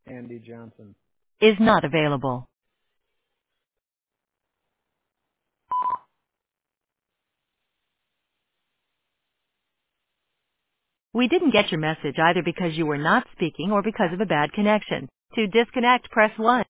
Andy Johnson. Is not available. We didn't get your message either because you were not speaking or because of a bad connection. To disconnect, press 1.